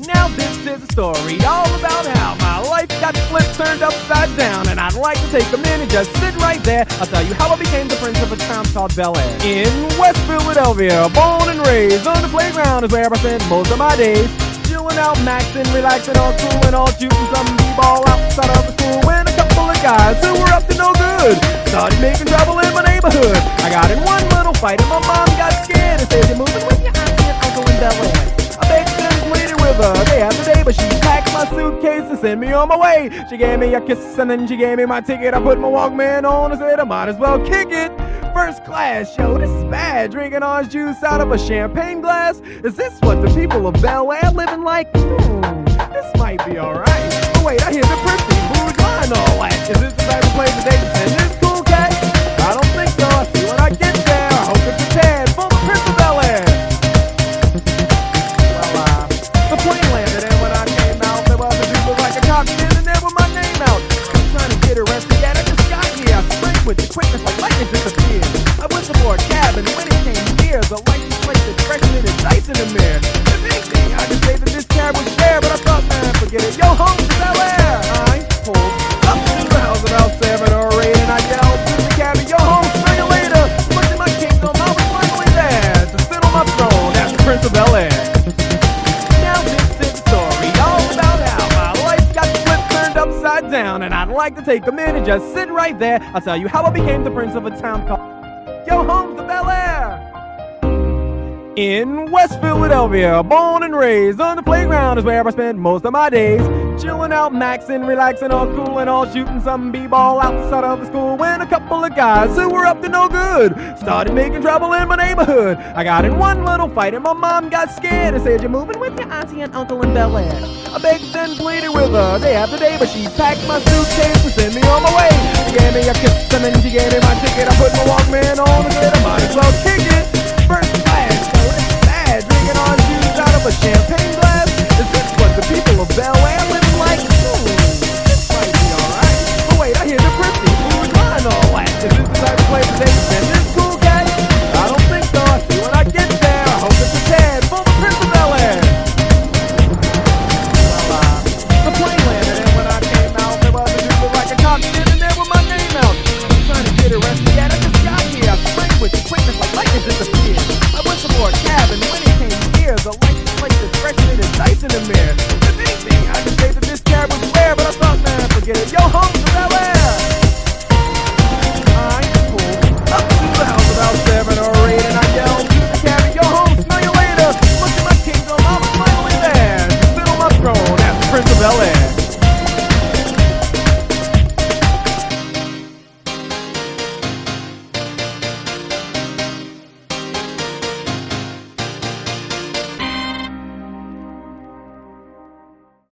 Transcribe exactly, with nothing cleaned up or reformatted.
Now this is a story all about how my life got flipped, turned upside down, and I'd like to take a minute, just sit right there. I'll tell you how I became the prince of a town called Bel Air. In West Philadelphia, born and raised, on the playground is where I spent most of my days. Chilling out, maxing, relaxing, all cool and all shooting some b-ball outside of the school when a couple of guys who were up to no good started making trouble in my neighborhood. I got in one little fight and my mom got scared and said, "You're moving with your auntie and uncle in Bel Air." I begged and pleaded with her day after day, but she packed my suitcase and sent me on my way. She gave me a kiss and then she gave me my ticket. I put my Walkman on and said I might as well kick it. First class, yo, this is bad. Drinking orange juice out of a champagne glass. Is this what the people of Bel Air living like? Hmm, this might be alright. But wait, I hear the prissy, who's buying all that? Is this the type of place that they can send this cool cat? I don't think so. I see when I get there. I hope it's prepared for the Prince of Bel Air. Well, uh, the plane landed, and when I came out, there was a dude like a cockpit, and there with my name out. I'm trying to get arrested, yet I just got here. I sprint with the quickness like lightning disappeared. I went to board cab, and when it came near, the license plate that freshened and dice in the mirror. If anything, I could say that this cab was fair, but I thought, man, forget it. Yo, home to Bel Air. I pulled up to the house about seven or eight, and I yelled to the cabby, "Yo, home, smell you later." Looked at my kingdom, I was finally there to sit on my throne as the Prince of Bel Air. Now this is a story all about how my life got flipped, turned upside down, and I'd like to take a minute, just sit right there. I'll tell you how I became the prince of a town called Yo, home to Bel Air. In West Philadelphia, born and raised, on the playground is where I spent most of my days. Chilling out, maxing, relaxing, all cool and all shooting some b-ball outside of the school when a couple of guys who were up to no good started making trouble in my neighborhood. I got in one little fight and my mom got scared and said, "You're moving with your auntie and uncle in Bel Air." I begged and pleaded with her day after day, but she packed my suitcase and sent me on my way. She gave me a kiss and then she gave me my ticket. I put my Walkman on and said I might as well kick it. First class, so it's bad. Drinking orange juice out of a champagne glass. Is this what the people of Bel Air living like? Hmm, this might be alright. But wait, I hear the prissy, who's buying all that? Is this the type of place that they can send this cool cat? I don't think so. I see when I get there. I hope it's prepared for the Prince of Bel Air. Well, uh, the plane landed, and when I came out, there was a dude like a cockpit, and there with my name out. I'm trying to get arrested, yet I just got here. I sprint with the quickness like lightning disappeared. I went to board cab, and when it came near, the license plate that freshened and dice in the mirror. If anything, I could say that this cab was fair, but I thought, man, forget it. Yo, home to Bel Air. I pulled up to the house about seven or eight, and I yelled to the cabby, "Yo, home, smell you later." Looked at my kingdom, I was finally there to sit on my throne as the Prince of Bel Air.